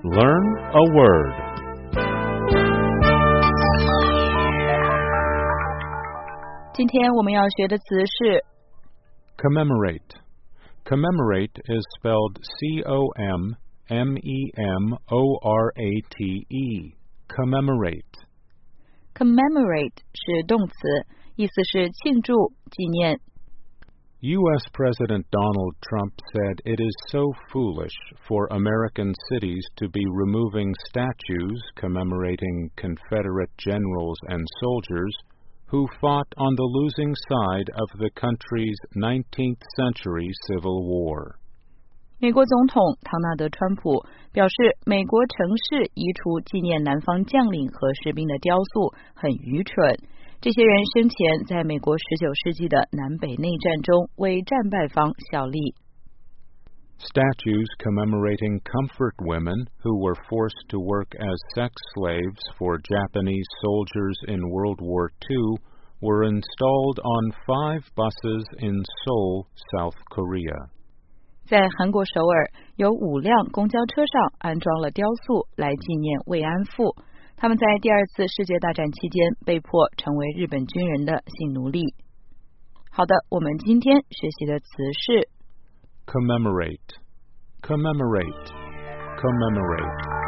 Learn a word. 今天我们要学的词是 Commemorate. Commemorate is spelled C-O-M-M-E-M-O-R-A-T-E. Commemorate. commemorate 是动词，意思是庆祝、纪念。 U.S. President Donald Trump said it is so foolish for American cities to be removing statues commemorating Confederate generals and soldiers who fought on the losing side of the country's 19th century Civil War. 美国总统唐纳德·川普表示，美国城市移除纪念南方将领和士兵的雕塑很愚蠢。这些人生前在美国19世纪的南北内战中为战败方效力。 Statues commemorating comfort women who were forced to work as sex slaves for Japanese soldiers in World War II were installed on 5 buses in Seoul, South Korea. 在韩国首尔，有5辆公交车上安装了雕塑来纪念慰安妇。他们在第2次世界大战期间被迫成为日本军人的性奴隶。好的，我们今天学习的词是 Commemorate. Commemorate. Commemorate.